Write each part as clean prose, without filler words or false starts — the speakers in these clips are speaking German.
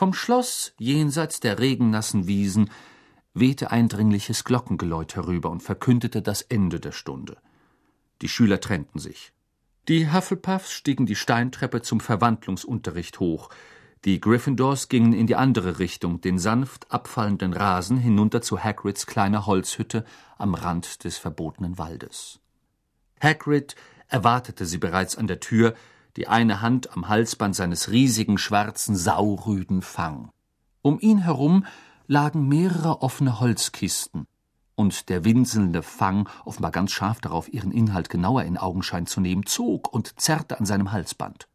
Vom Schloss, jenseits der regennassen Wiesen, wehte eindringliches Glockengeläut herüber und verkündete das Ende der Stunde. Die Schüler trennten sich. Die Hufflepuffs stiegen die Steintreppe zum Verwandlungsunterricht hoch. Die Gryffindors gingen in die andere Richtung, den sanft abfallenden Rasen hinunter zu Hagrids kleiner Holzhütte am Rand des verbotenen Waldes. Hagrid erwartete sie bereits an der Tür, die eine Hand am Halsband seines riesigen schwarzen Saurüden Fang. Um ihn herum lagen mehrere offene Holzkisten, und der winselnde Fang, offenbar ganz scharf darauf, ihren Inhalt genauer in Augenschein zu nehmen, zog und zerrte an seinem Halsband.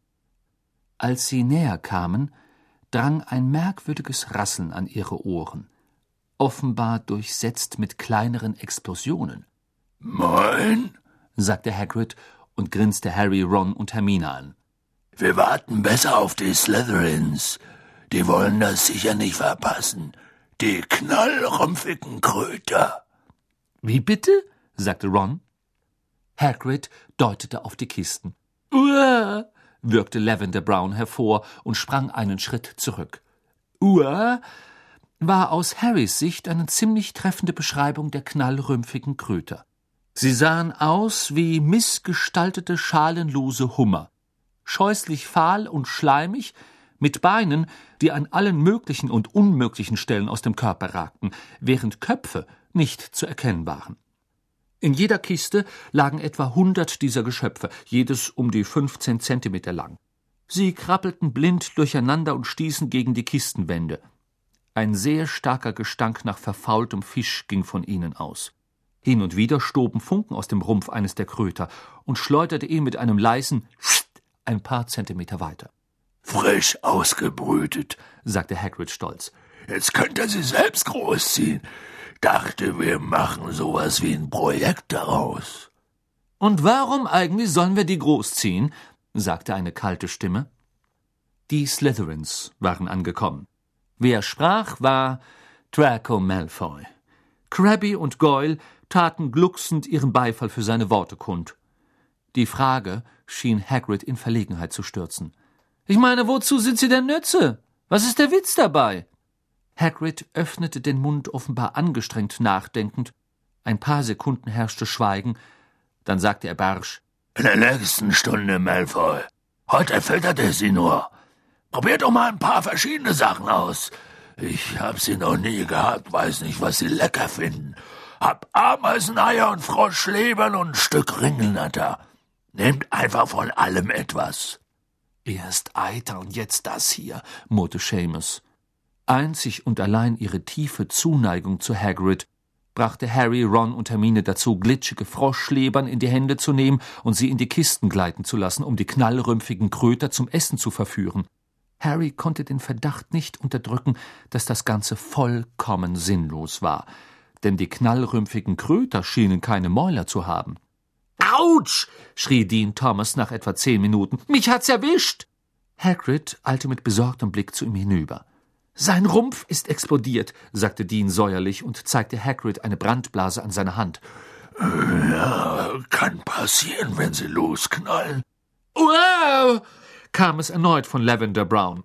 Als sie näher kamen, drang ein merkwürdiges Rasseln an ihre Ohren, offenbar durchsetzt mit kleineren Explosionen. »Moin«, sagte Hagrid und grinste Harry, Ron und Hermine an. »Wir warten besser auf die Slytherins. Die wollen das sicher nicht verpassen. Die knallrumpfigen Kröter.« »Wie bitte?« sagte Ron. Hagrid deutete auf die Kisten. »Uah«, würgte Lavender Brown hervor und sprang einen Schritt zurück. »Uah« war aus Harrys Sicht eine ziemlich treffende Beschreibung der knallrümpfigen Kröter. Sie sahen aus wie missgestaltete, schalenlose Hummer, scheußlich fahl und schleimig, mit Beinen, die an allen möglichen und unmöglichen Stellen aus dem Körper ragten, während Köpfe nicht zu erkennen waren. In jeder Kiste lagen etwa 100 dieser Geschöpfe, jedes um die 15 Zentimeter lang. Sie krabbelten blind durcheinander und stießen gegen die Kistenwände. Ein sehr starker Gestank nach verfaultem Fisch ging von ihnen aus. Hin und wieder stoben Funken aus dem Rumpf eines der Kröter und schleuderte ihn mit einem leisen ein paar Zentimeter weiter. »Frisch ausgebrütet«, sagte Hagrid stolz. »Jetzt könnt ihr sie selbst großziehen. Dachte, wir machen sowas wie ein Projekt daraus.« »Und warum eigentlich sollen wir die großziehen?« sagte eine kalte Stimme. Die Slytherins waren angekommen. Wer sprach, war Draco Malfoy. Crabbe und Goyle taten glucksend ihren Beifall für seine Worte kund. Die Frage schien Hagrid in Verlegenheit zu stürzen. »Ich meine, wozu sind sie denn Nütze? Was ist der Witz dabei?« Hagrid öffnete den Mund offenbar angestrengt nachdenkend. Ein paar Sekunden herrschte Schweigen. Dann sagte er barsch: »In der nächsten Stunde, Malfoy. Heute füttert ihr sie nur. Probiert doch mal ein paar verschiedene Sachen aus. Ich hab sie noch nie gehabt, weiß nicht, was sie lecker finden. Hab Ameiseneier und Froschlebern und ein Stück Ringelnatter. Nehmt einfach von allem etwas.« »Erst Eiter und jetzt das hier«, murrte Seamus. Einzig und allein ihre tiefe Zuneigung zu Hagrid brachte Harry, Ron und Hermine dazu, glitschige Froschlebern in die Hände zu nehmen und sie in die Kisten gleiten zu lassen, um die knallrümpfigen Kröter zum Essen zu verführen. Harry konnte den Verdacht nicht unterdrücken, dass das Ganze vollkommen sinnlos war, denn die knallrümpfigen Kröter schienen keine Mäuler zu haben. »Autsch«, schrie Dean Thomas nach etwa 10 Minuten. »Mich hat's erwischt!« Hagrid eilte mit besorgtem Blick zu ihm hinüber. »Sein Rumpf ist explodiert«, sagte Dean säuerlich und zeigte Hagrid eine Brandblase an seiner Hand. »Ja, kann passieren, wenn sie losknallen.« »Wow«, kam es erneut von Lavender Brown.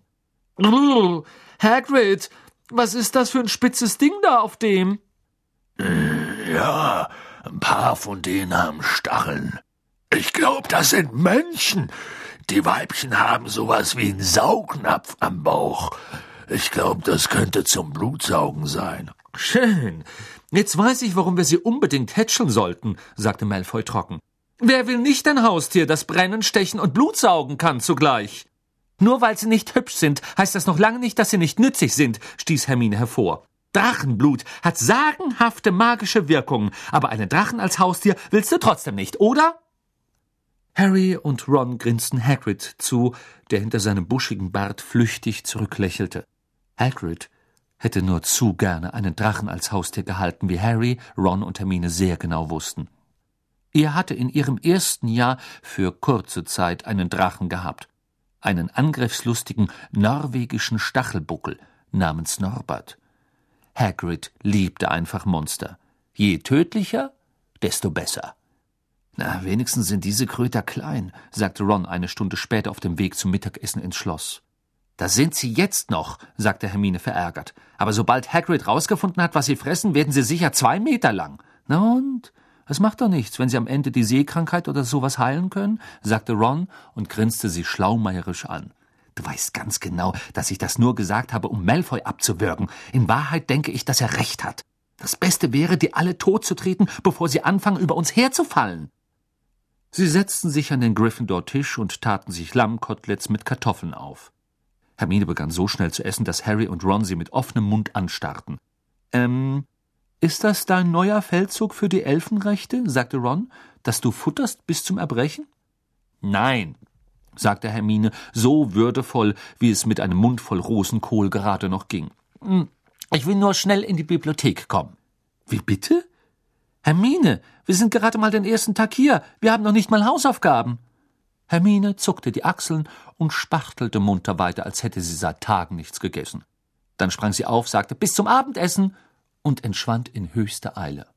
»Hagrid, was ist das für ein spitzes Ding da auf dem?« »Ja, ein paar von denen haben Stacheln. Ich glaube, das sind Männchen. Die Weibchen haben sowas wie einen Saugnapf am Bauch. Ich glaube, das könnte zum Blutsaugen sein.« »Schön. Jetzt weiß ich, warum wir sie unbedingt hätscheln sollten«, sagte Malfoy trocken. »Wer will nicht ein Haustier, das brennen, stechen und Blut saugen kann zugleich?« »Nur weil sie nicht hübsch sind, heißt das noch lange nicht, dass sie nicht nützlich sind«, stieß Hermine hervor. »Drachenblut hat sagenhafte magische Wirkungen, aber einen Drachen als Haustier willst du trotzdem nicht, oder?« Harry und Ron grinsten Hagrid zu, der hinter seinem buschigen Bart flüchtig zurücklächelte. Hagrid hätte nur zu gerne einen Drachen als Haustier gehalten, wie Harry, Ron und Hermine sehr genau wussten. Er hatte in ihrem ersten Jahr für kurze Zeit einen Drachen gehabt, einen angriffslustigen norwegischen Stachelbuckel namens Norbert. Hagrid liebte einfach Monster. Je tödlicher, desto besser. »Na, wenigstens sind diese Kröter klein«, sagte Ron eine Stunde später auf dem Weg zum Mittagessen ins Schloss. »Da sind Sie jetzt noch«, sagte Hermine verärgert. »Aber sobald Hagrid rausgefunden hat, was Sie fressen, werden Sie sicher 2 Meter lang.« »Na und? Es macht doch nichts, wenn Sie am Ende die Seekrankheit oder sowas heilen können«, sagte Ron und grinste sie schlaumeierisch an. »Du weißt ganz genau, dass ich das nur gesagt habe, um Malfoy abzuwürgen. In Wahrheit denke ich, dass er recht hat. Das Beste wäre, die alle totzutreten, bevor sie anfangen, über uns herzufallen.« Sie setzten sich an den Gryffindor-Tisch und taten sich Lammkoteletts mit Kartoffeln auf. Hermine begann so schnell zu essen, dass Harry und Ron sie mit offenem Mund anstarrten. Ist das dein neuer Feldzug für die Elfenrechte?« sagte Ron, »dass du futterst bis zum Erbrechen?« »Nein«, sagte Hermine, so würdevoll, wie es mit einem Mund voll Rosenkohl gerade noch ging. »Ich will nur schnell in die Bibliothek kommen.« »Wie bitte?« »Hermine, wir sind gerade mal den ersten Tag hier. Wir haben noch nicht mal Hausaufgaben.« Hermine zuckte die Achseln und spachtelte munter weiter, als hätte sie seit Tagen nichts gegessen. Dann sprang sie auf, sagte »Bis zum Abendessen« und entschwand in höchster Eile.